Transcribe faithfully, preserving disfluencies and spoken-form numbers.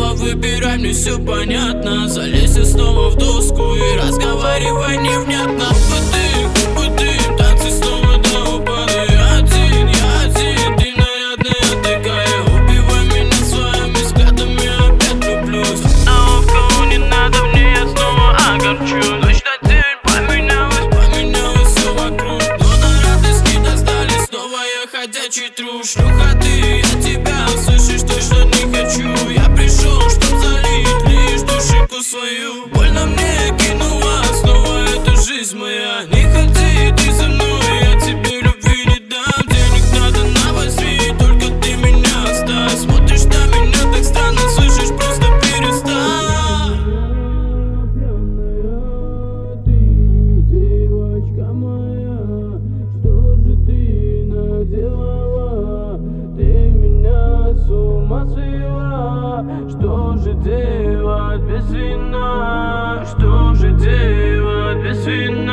Снова выбирай, мне все понятно. Залезь снова в доску и разговаривай невнятно. Губы дым, губы дым, танцы снова до упада. Я один, я один, ты нарядная такая. Убивай меня своими взглядами, опять влюблюсь. Остановка, не надо мне, я снова огорчу. Ночь на день поменялась, поменялось все вокруг. Но на радость не достались, снова я ходячий труп. Шлюха ты, я тебя, слышишь, точно не хочу. Я пришел, чтоб залить лишь душеньку свою. Больно мне кинула снова эта жизнь моя. Не ходи ты за мной, я тебе любви не дам. Денег надо на возьми, только ты меня оставь. Смотришь на меня так странно, слышишь, просто перестань. Ты, девочка моя, что же ты наделала? Ты меня с ума свела. Что же делать без вина? Что же делать без вина?